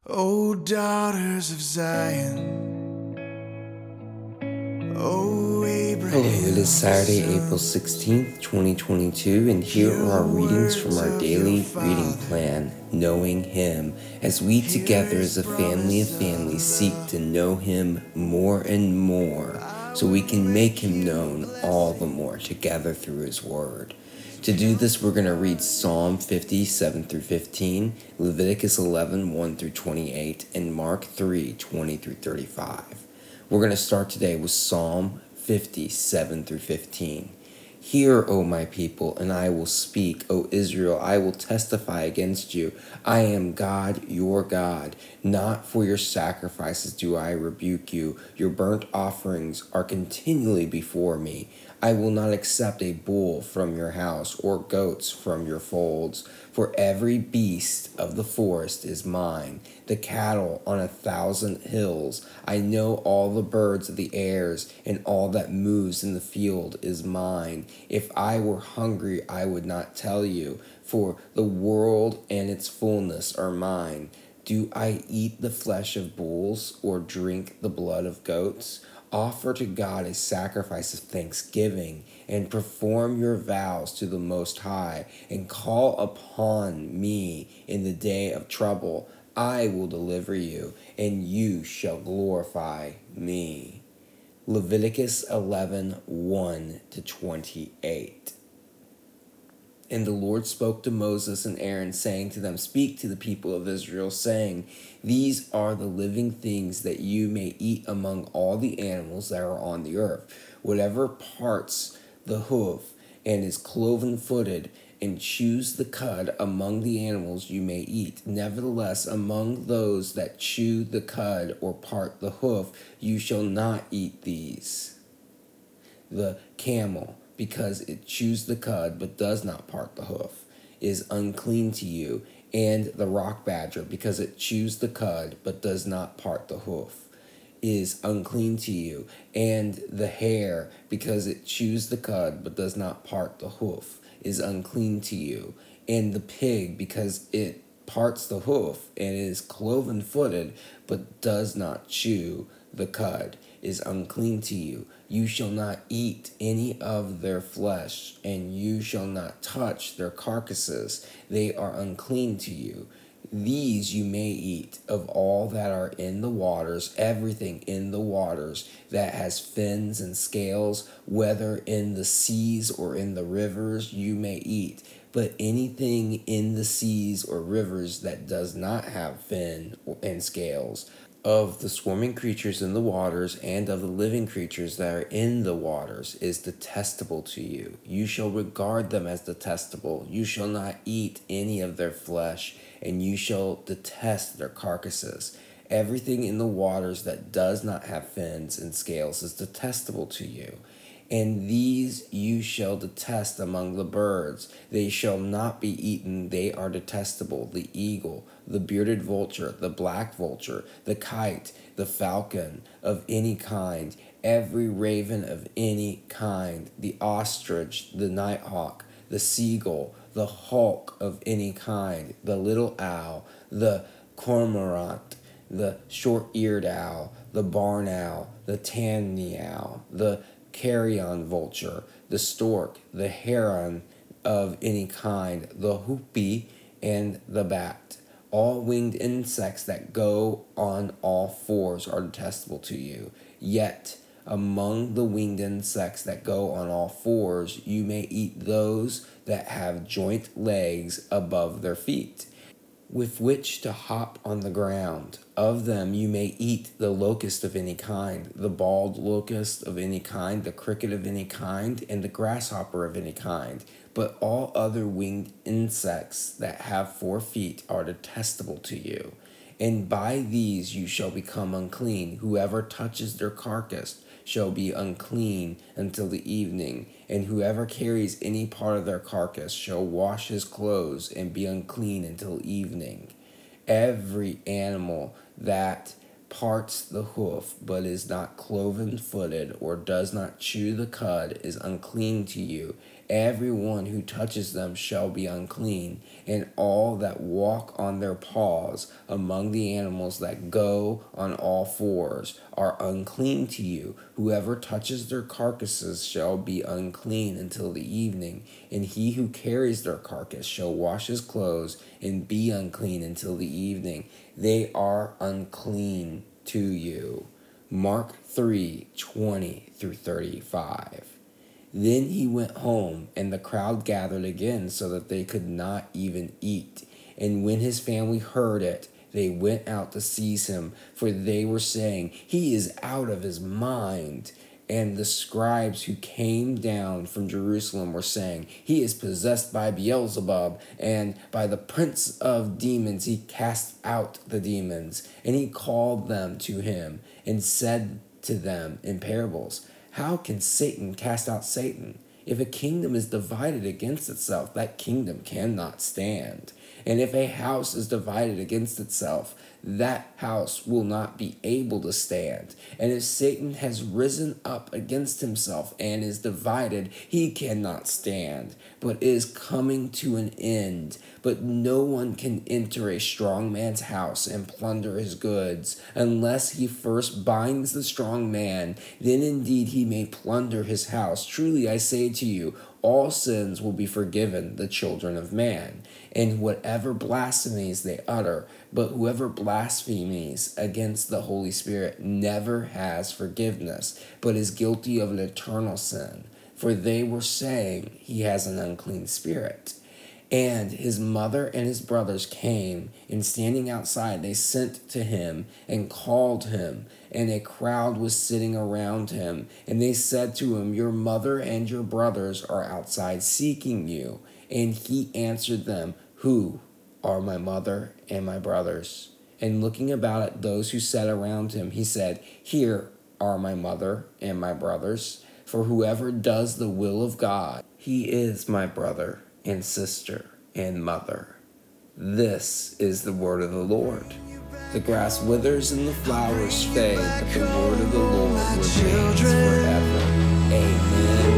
O daughters of Zion, O Hello, it is Abraham, Saturday, April 16th, 2022, and here are our readings from our daily reading plan, Knowing Him, as we together as a family of families seek to know Him more and more, so we can make Him known all the more together through His Word. To do this, we're going to read Psalm 57 through 15, Leviticus 11, 1 through 28, and Mark 3, 20 through 35. We're going to start today with Psalm 57 through 15. Hear, O my people, and I will speak. O Israel, I will testify against you. I am God, your God. Not for your sacrifices do I rebuke you. Your burnt offerings are continually before me. I will not accept a bull from your house or goats from your folds. For every beast of the forest is mine, the cattle on 1,000 hills. I know all the birds of the airs, and all that moves in the field is mine. If I were hungry, I would not tell you, for the world and its fullness are mine. Do I eat the flesh of bulls or drink the blood of goats? Offer to God a sacrifice of thanksgiving, and perform your vows to the Most High, and call upon me in the day of trouble. I will deliver you, and you shall glorify me. Leviticus 11, 1 to 28. And the Lord spoke to Moses and Aaron, saying to them, Speak to the people of Israel, saying, These are the living things that you may eat among all the animals that are on the earth. Whatever parts the hoof and is cloven-footed, and chews the cud among the animals you may eat. Nevertheless, among those that chew the cud or part the hoof, you shall not eat these. The camel, because it chews the cud but does not part the hoof, is unclean to you, and the rock badger, because it chews the cud but does not part the hoof, is unclean to you, and the hare, because it chews the cud but does not part the hoof, is unclean to you, and the pig, because it parts the hoof and is cloven-footed but does not chew the cud, is unclean to you. You shall not eat any of their flesh, and you shall not touch their carcasses. They are unclean to you. These you may eat of all that are in the waters, everything in the waters that has fins and scales, whether in the seas or in the rivers, you may eat. But anything in the seas or rivers that does not have fin and scales, of the swarming creatures in the waters and of the living creatures that are in the waters, is detestable to you. You shall regard them as detestable. You shall not eat any of their flesh, and you shall detest their carcasses. Everything in the waters that does not have fins and scales is detestable to you. And these you shall detest among the birds. They shall not be eaten. They are detestable: the eagle, the bearded vulture, the black vulture, the kite, the falcon of any kind, every raven of any kind, the ostrich, the nighthawk, the seagull, the hawk of any kind, the little owl, the cormorant, the short-eared owl, the barn owl, the tawny owl, the carrion vulture, the stork, the heron of any kind, the hoopie, and the bat. All winged insects that go on all fours are detestable to you. Yet among the winged insects that go on all fours, you may eat those that have joint legs above their feet, with which to hop on the ground. Of them you may eat the locust of any kind, the bald locust of any kind, the cricket of any kind, and the grasshopper of any kind. But all other winged insects that have 4 feet are detestable to you. And by these you shall become unclean. Whoever touches their carcass shall be unclean until the evening, and whoever carries any part of their carcass shall wash his clothes and be unclean until evening. Every animal that parts the hoof but is not cloven-footed or does not chew the cud is unclean to you. Everyone who touches them shall be unclean, and all that walk on their paws among the animals that go on all fours are unclean to you. Whoever touches their carcasses shall be unclean until the evening, and he who carries their carcass shall wash his clothes and be unclean until the evening. They are unclean to you. Mark 3:20-35. Then he went home, and the crowd gathered again so that they could not even eat. And when his family heard it, they went out to seize him, for they were saying, "He is out of his mind." And the scribes who came down from Jerusalem were saying, "He is possessed by Beelzebub, and by the prince of demons he cast out the demons." And he called them to him and said to them in parables, "How can Satan cast out Satan? If a kingdom is divided against itself, that kingdom cannot stand. And if a house is divided against itself, that house will not be able to stand. And if Satan has risen up against himself and is divided, he cannot stand, but is coming to an end. But no one can enter a strong man's house and plunder his goods, unless he first binds the strong man. Then indeed he may plunder his house. Truly I say to you, all sins will be forgiven the children of man, and whatever blasphemies they utter. But whoever blasphemes against the Holy Spirit never has forgiveness, but is guilty of an eternal sin. For they were saying, he has an unclean spirit. And his mother and his brothers came, and standing outside, they sent to him and called him. And a crowd was sitting around him. And they said to him, "Your mother and your brothers are outside seeking you." And he answered them, "Who are my mother and my brothers?" And looking about at those who sat around him, he said, "Here are my mother and my brothers. For whoever does the will of God, he is my brother and sister and mother." This is the word of the Lord. The grass withers and the flowers fade, but the word of the Lord remains forever. Amen.